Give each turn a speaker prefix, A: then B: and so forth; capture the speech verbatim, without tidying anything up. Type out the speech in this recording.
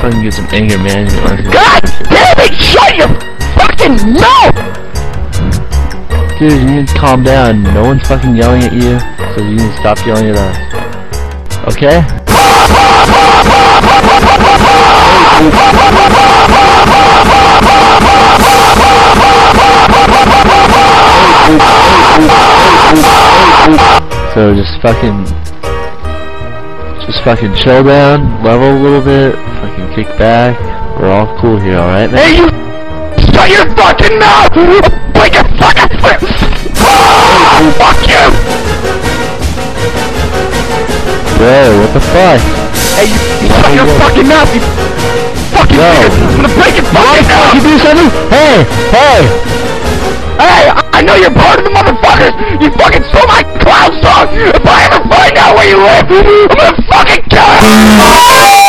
A: fucking get some anger management.
B: God damn it! Shut your fucking mouth!
A: Dude, you need to calm down. No one's fucking yelling at you, so you need to stop yelling at us. Okay? So just fucking, just fucking chill down, level a little bit, fucking kick back. We're all cool here, alright, man?
B: Hey, you! Shut your fucking mouth! Break your fucking foot! Fuck you!
A: Bro, what the fuck?
B: Hey, you, you shut your fucking mouth, you fucking
A: No.
B: nigger! I'm gonna break your fucking mouth!
A: You do something? Hey! Hey!
B: Hey, I, I know you're part of the motherfuckers! You fucking stole my clown song! If I ever find out where you live, I'm gonna fucking kill you!